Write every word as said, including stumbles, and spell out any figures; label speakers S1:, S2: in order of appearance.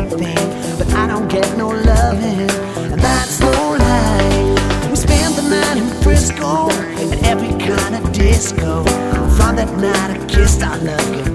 S1: everything, but I don't get no loving, and that's no lie. We spent the night in Frisco at every kind of disco. From that night I kissed our love.